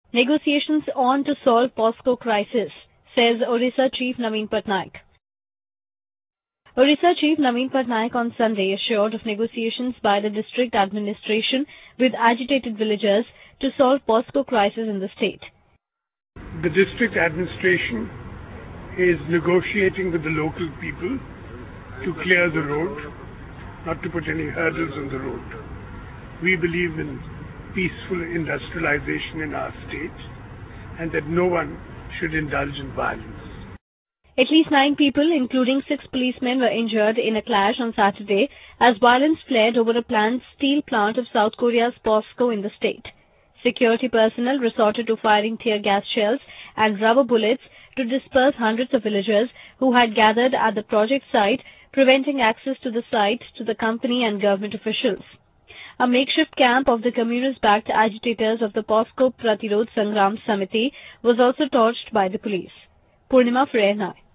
Negotiations on to solve POSCO crisis, says Orissa Chief Naveen Patnaik. Orissa Chief Naveen Patnaik on Sunday assured of negotiations by the district administration with agitated villagers to solve POSCO crisis in the state. The district administration is negotiating with the local people to clear the road, not to put any hurdles on the road. We believe in peaceful industrialization in our state and that no one should indulge in violence. At least 9 people, including 6 policemen, were injured in a clash on Saturday as violence flared over a planned steel plant of South Korea's POSCO in the state. Security personnel resorted to firing tear gas shells and rubber bullets to disperse hundreds of villagers who had gathered at the project site, preventing access to the site to the company and government officials. A makeshift camp of the communist-backed agitators of the POSCO Pratirod Sangram Samiti was also torched by the police. Purnima for Air 9.